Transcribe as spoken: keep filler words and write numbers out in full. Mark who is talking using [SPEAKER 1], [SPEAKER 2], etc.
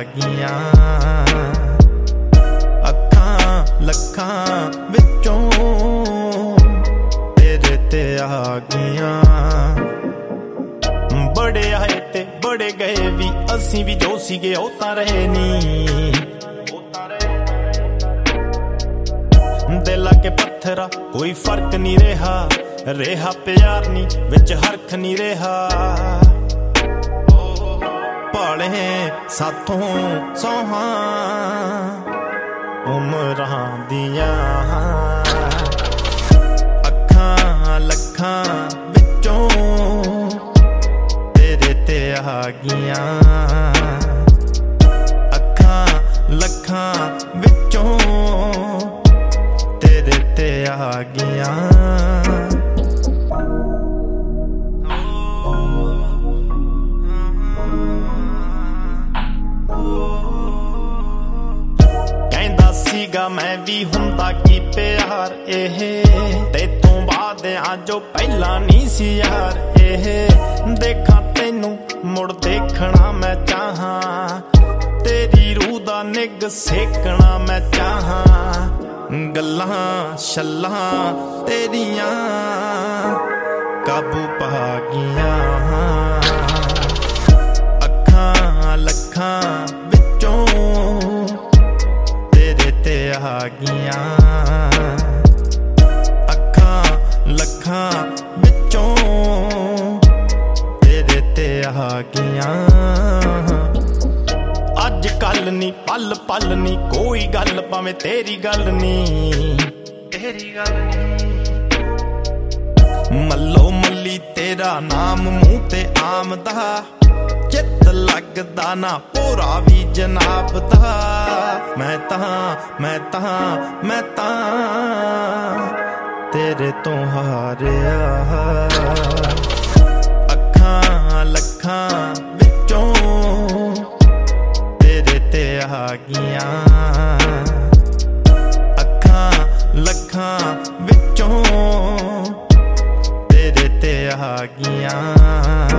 [SPEAKER 1] गईयां। अखां लखां विचों तेरे ते आ गईयां। बड़े आए ते बड़े गए भी, असीं भी जो सीगे ओ तां रहे नी। दिल के पत्थरा कोई फर्क नहीं रहा, रेहा प्यार नी विच हरख नहीं रहा। पाले साथों सौहां उमरां दियां। अखां लखां विचों तेरे ते आ गईयां। अखां लखां विचों तेरे ते आ गईयां। कहंदा सीगा मैं भी हुंदा की प्यार एह, ते तों बाद आ जो पहला नहीं सी यार एह। देखा तेनू मुड़ देखना मैं चाहां, तेरी रूह दा निग सेकना मैं चाहां। गल्लां शल्लां तेरियां काबू पा गईयां। अखां लखां विचों तेरे ते आ गईयां। अखां लखां विचों तेरे ते आ गईयां। अज कल नी पल पल नी कोई गल भावें तेरी गल नी, तेरी गल नी। मल्लो मल्ली तेरा नाम मूंह ते आमदा, चित लगदा ना पूरा भी जनाब दा। मैं तां मैं तां मैं तां तेरे तो हारिया। अखां लखां विचों ते आ गईयां। अखां लखां विचों तेरे ते आ गईयां।